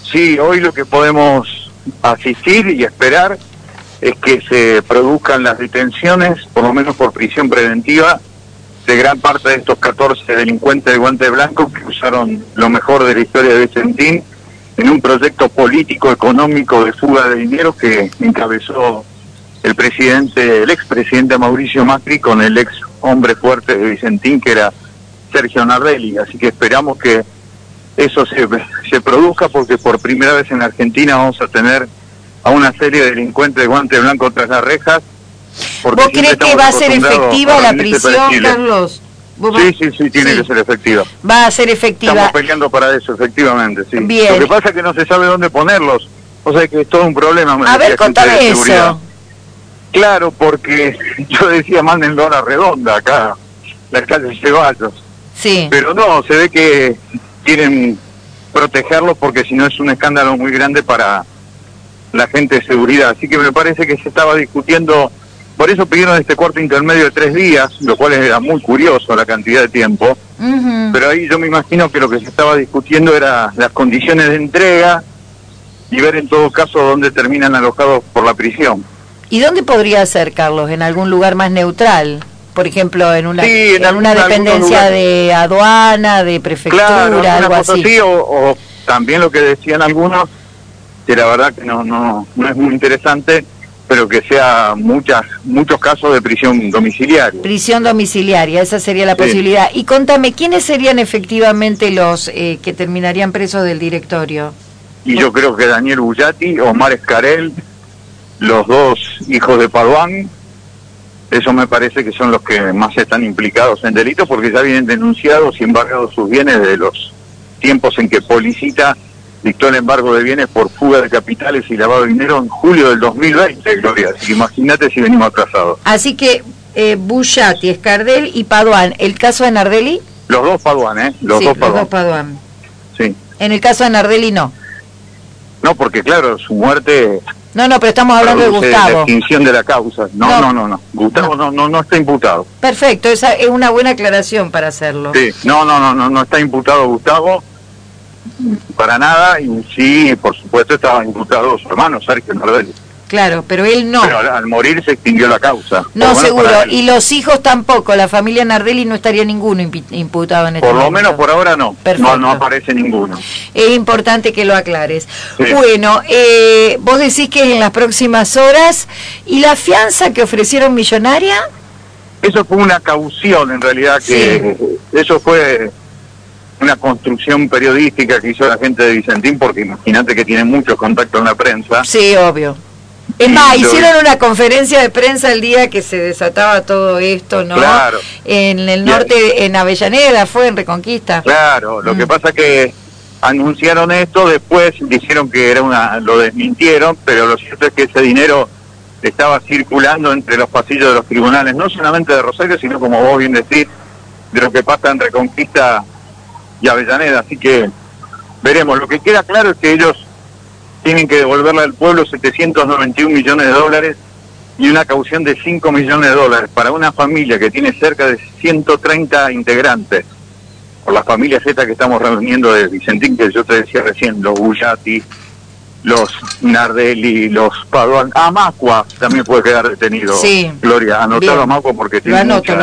Sí, hoy lo que podemos asistir y esperar es que se produzcan las detenciones, por lo menos por prisión preventiva, de gran parte de estos 14 delincuentes de guante blanco que usaron lo mejor de la historia de Vicentín en un proyecto político, económico, de fuga de dinero que encabezó el expresidente Mauricio Macri con el ex hombre fuerte de Vicentín, que era Sergio Nardelli. Así que esperamos que eso se produzca, porque por primera vez en Argentina vamos a tener a una serie de delincuentes de guante blanco tras las rejas. ¿Vos crees que va a ser efectiva la prisión, Carlos? Sí, tiene que ser efectiva. Va a ser efectiva. Estamos peleando para eso, efectivamente, sí. Bien. Lo que pasa es que no se sabe dónde ponerlos. O sea que es todo un problema. A ver, contame eso. Claro, porque yo decía, mándenlo a la Redonda, acá, la calle Ceballos. Sí. Pero no, se ve que quieren protegerlos porque si no es un escándalo muy grande para la gente de seguridad. Así que me parece que se estaba discutiendo, por eso pidieron este cuarto intermedio de 3 días, lo cual era muy curioso la cantidad de tiempo. Pero ahí yo me imagino que lo que se estaba discutiendo era las condiciones de entrega y ver en todo caso dónde terminan alojados por la prisión. ¿Y dónde podría ser, Carlos? ¿En algún lugar más neutral? Por ejemplo, en una, sí, en una dependencia de aduana, de prefectura, claro, algo así. O también lo que decían algunos, que la verdad que no es muy interesante, pero que sea muchos casos de prisión domiciliaria. Prisión domiciliaria, esa sería la posibilidad. Y contame, ¿quiénes serían efectivamente los que terminarían presos del directorio? Y yo creo que Daniel Bullati, Omar Escarel, los 2 hijos de Paduán, eso me parece que son los que más están implicados en delitos, porque ya vienen denunciados y embargados sus bienes de los tiempos en que Policita dictó el embargo de bienes por fuga de capitales y lavado de dinero en julio del 2020, Gloria. Así que imagínate si venimos atrasados. Así que Bullati, Escardel y Paduán. ¿El caso de Nardelli? Los 2 Paduán, Los dos Paduán. Sí. En el caso de Nardelli no. No, porque claro, su muerte... No, pero estamos hablando de Gustavo. La extinción de la causa. No. Gustavo no está imputado. Perfecto, esa es una buena aclaración para hacerlo. Sí, no está imputado Gustavo para nada, y sí, por supuesto estaba imputado su hermano Sergio Nardelli. Claro, pero él no. Pero al morir se extinguió la causa. No, bueno, seguro, y los hijos tampoco, la familia Nardelli no estaría ninguno imputado en este momento. Por lo menos por ahora no. No aparece ninguno. Es importante que lo aclares. Sí. Bueno, vos decís que en las próximas horas, ¿y la fianza que ofrecieron millonaria? Eso fue una caución en realidad, que eso fue una construcción periodística que hizo la gente de Vicentín, porque imagínate que tiene muchos contactos en la prensa. Sí, obvio. Es más, hicieron una conferencia de prensa el día que se desataba todo esto, ¿no? Claro. En el norte, en Avellaneda, fue en Reconquista. Claro, lo que pasa que anunciaron esto, después dijeron que era lo desmintieron, pero lo cierto es que ese dinero estaba circulando entre los pasillos de los tribunales, no solamente de Rosario, sino, como vos bien decís, de lo que pasa en Reconquista y Avellaneda. Así que veremos. Lo que queda claro es que ellos tienen que devolverle al pueblo 791 millones de dólares y una caución de 5 millones de dólares para una familia que tiene cerca de 130 integrantes. Por la familia Z que estamos reuniendo de Vicentín, que yo te decía recién, los Bullati, los Nardelli, los Paduán. Macua también puede quedar detenido. Sí. Gloria, anotalo a Macua porque tiene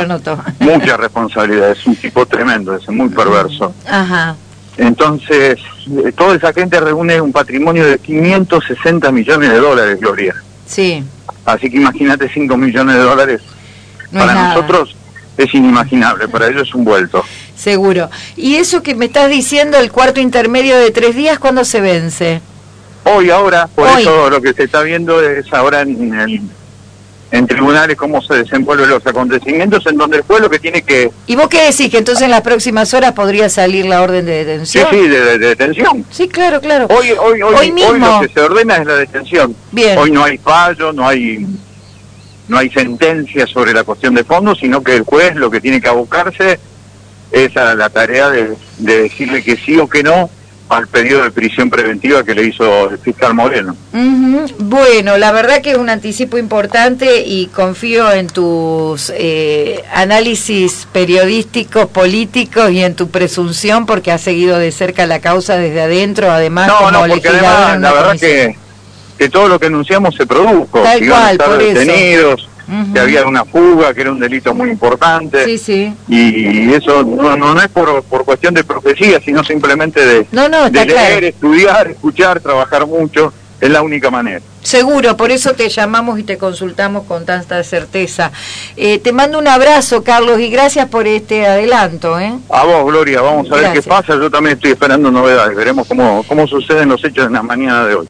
mucha responsabilidad. Es un tipo tremendo, es muy perverso. Ajá. Entonces, toda esa gente reúne un patrimonio de 560 millones de dólares, Gloria. Sí. Así que imagínate 5 millones de dólares. No para es nosotros es inimaginable, para ellos es un vuelto. Seguro. ¿Y eso que me estás diciendo, el cuarto intermedio de 3 días, cuándo se vence? Hoy, ahora, por eso lo que se está viendo es ahora en tribunales cómo se desenvuelven los acontecimientos, en donde el pueblo que tiene que... ¿Y vos qué decís? ¿Que entonces en las próximas horas podría salir la orden de detención? Sí, de detención. Sí, claro. Hoy mismo. Lo que se ordena es la detención. Bien. Hoy no hay fallo, no hay sentencia sobre la cuestión de fondo, sino que el juez lo que tiene que abocarse es a la tarea de decirle que sí o que no al pedido de prisión preventiva que le hizo el fiscal Moreno. Bueno, la verdad que es un anticipo importante y confío en tus análisis periodísticos, políticos y en tu presunción porque has seguido de cerca la causa desde adentro, además como porque además la verdad que todo lo que anunciamos se produjo, tal que iban a cual, estar por detenidos, que había una fuga, que era un delito muy importante. Sí, sí. Y eso no es por cuestión de profecía, sino simplemente de leer, claro, estudiar, escuchar, trabajar mucho, es la única manera. Seguro, por eso te llamamos y te consultamos con tanta certeza. Te mando un abrazo, Carlos, y gracias por este adelanto. A vos, Gloria, vamos a ver qué pasa. Yo también estoy esperando novedades, veremos cómo suceden los hechos en la mañana de hoy.